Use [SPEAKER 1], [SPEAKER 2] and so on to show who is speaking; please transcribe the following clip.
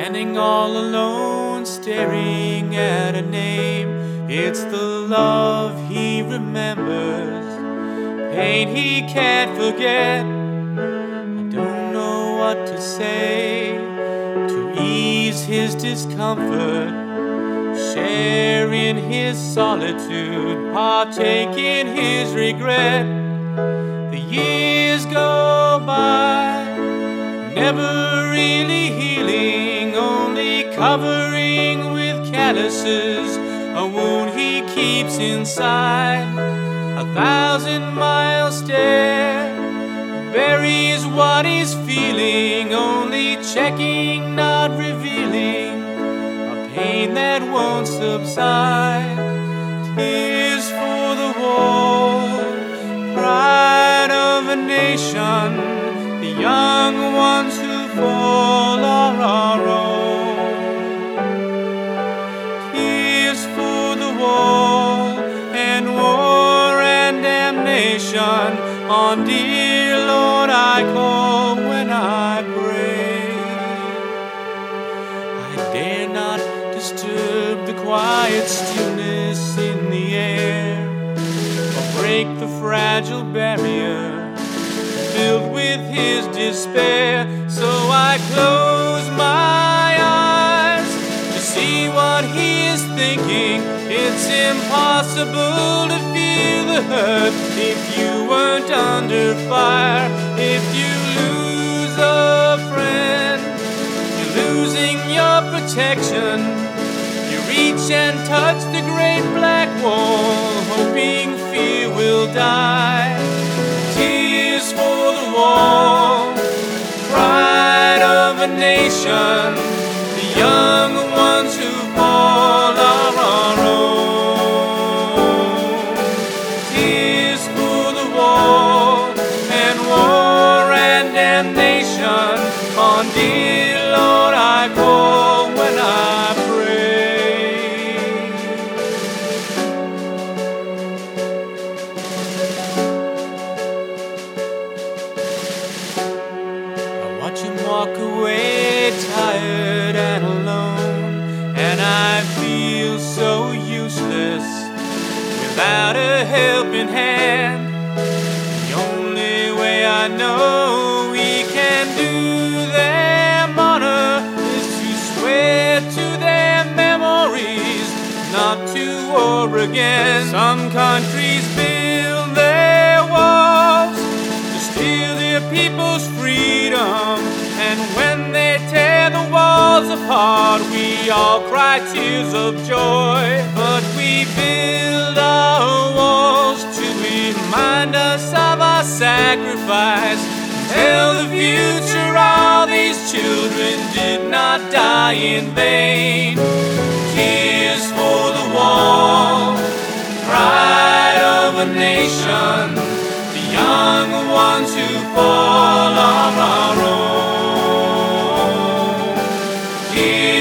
[SPEAKER 1] standing all alone, staring at a name. It's the love he remembers, pain he can't forget. I don't know what to say to ease his discomfort, share in his solitude, partake in his regret. The years go by, never really healing, only covering with calluses a wound he keeps inside. 1,000-mile stare buries what he's feeling, only checking, not revealing a pain that won't subside. Tears for the war, pride of a nation, the young ones who fall are our own. Tears for the war and damnation, on dear Lord I call when I pray. I dare not disturb the quiet stillness in the air, or break the fragile barrier filled with his despair. So I close my eyes to see what he is thinking. It's impossible to feel the hurt if you weren't under fire. If you lose a friend, you're losing your protection. You reach and touch the great black wall, hoping fear will die. Tears for the wall, pride of a nation, the young ones who fall are our own. Tears for the wall and damnation, on dear Lord I call when I pray. I watch him walk away, tired and alone, and I feel so useless without a helping hand. The only way I know we can do them honor is to swear to their memories not to war again. Some countries build their walls to steal their people's freedom, and when they tear the walls apart, we all cry tears of joy. But we build our walls to remind us of our sacrifice, tell the future all these children did not die in vain. Tears for the wall, pride of a nation, the young ones who fall are our own. Tears